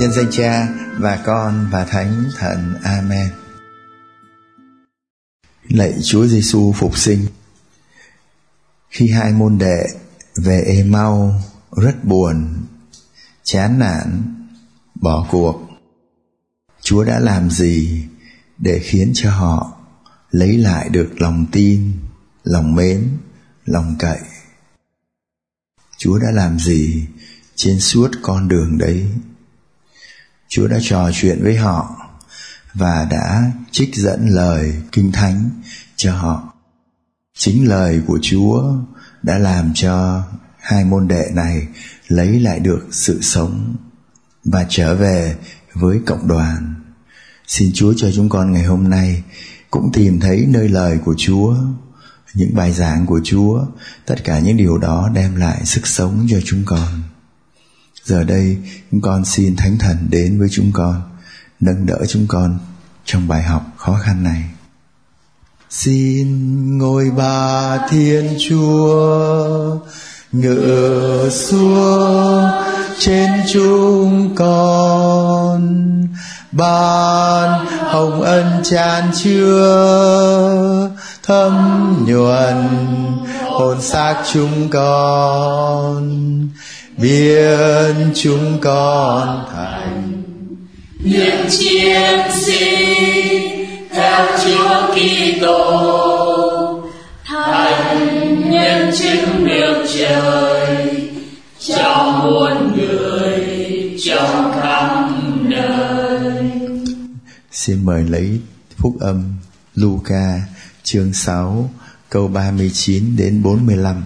Nhân danh Cha và Con và Thánh Thần. Amen. Lạy Chúa Giêsu phục sinh. Khi hai môn đệ về Ê-mau rất buồn, chán nản, bỏ cuộc, Chúa đã làm gì để khiến cho họ lấy lại được lòng tin, lòng mến, lòng cậy? Chúa đã làm gì trên suốt con đường đấy? Chúa đã trò chuyện với họ và đã trích dẫn lời Kinh Thánh cho họ. Chính lời của Chúa đã làm cho hai môn đệ này lấy lại được sự sống và trở về với cộng đoàn. Xin Chúa cho chúng con ngày hôm nay cũng tìm thấy nơi lời của Chúa, những bài giảng của Chúa, tất cả những điều đó đem lại sức sống cho chúng con. Giờ đây chúng con xin Thánh Thần đến với chúng con, nâng đỡ chúng con trong bài học khó khăn này. Xin ngôi Ba Thiên Chúa ngự xuống trên chúng con, ban hồng ân tràn chứa thấm nhuần hồn xác chúng con, biến chúng con thành những chiến sĩ theo Chúa Kitô, thành nhân chứng được trời cho muôn người trong khắp nơi. Xin mời lấy phúc âm Luca chương 6 câu 39 đến 45.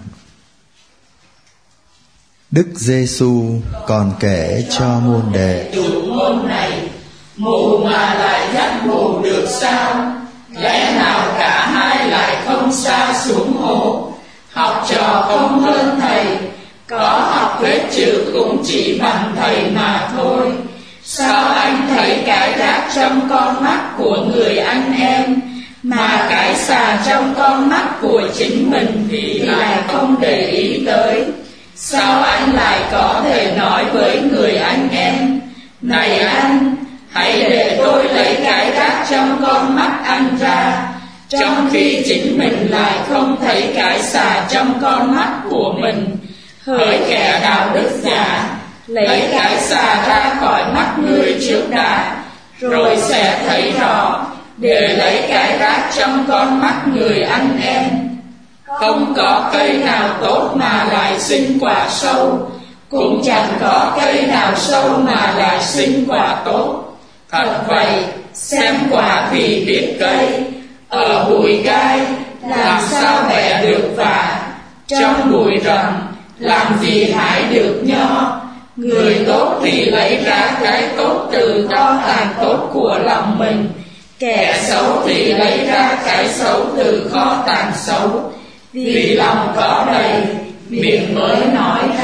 Đức Giêsu còn kể cho môn đệ: Chủ môn này, mù mà lại dắt mù được sao? Lẽ nào cả hai lại không sa xuống hồ? Học trò không hơn thầy, có học hết chữ cũng chỉ bằng thầy mà thôi. Sao anh thấy cái rác trong con mắt của người anh em, mà cái xà trong con mắt của chính mình thì lại không để ý tới? Sao anh lại có thể nói với người anh em: này anh, hãy để tôi lấy cái rác trong con mắt anh ra, trong khi chính mình lại không thấy cái xà trong con mắt của mình? Hỡi kẻ đạo đức giả, lấy cái xà ra khỏi mắt người trước đã, rồi sẽ thấy rõ, để lấy cái rác trong con mắt người anh em. Không có cây nào tốt mà lại sinh quả sâu, cũng chẳng có cây nào sâu mà lại sinh quả tốt. Thật vậy, xem quả thì biết cây. Ở bụi gai làm sao bẻ được vả, trong bụi rậm làm gì hái được nho? Người tốt thì lấy ra cái tốt từ kho tàng tốt của lòng mình, kẻ xấu thì lấy ra cái xấu từ kho tàng xấu. Vì lòng có đầy, miệng mới nói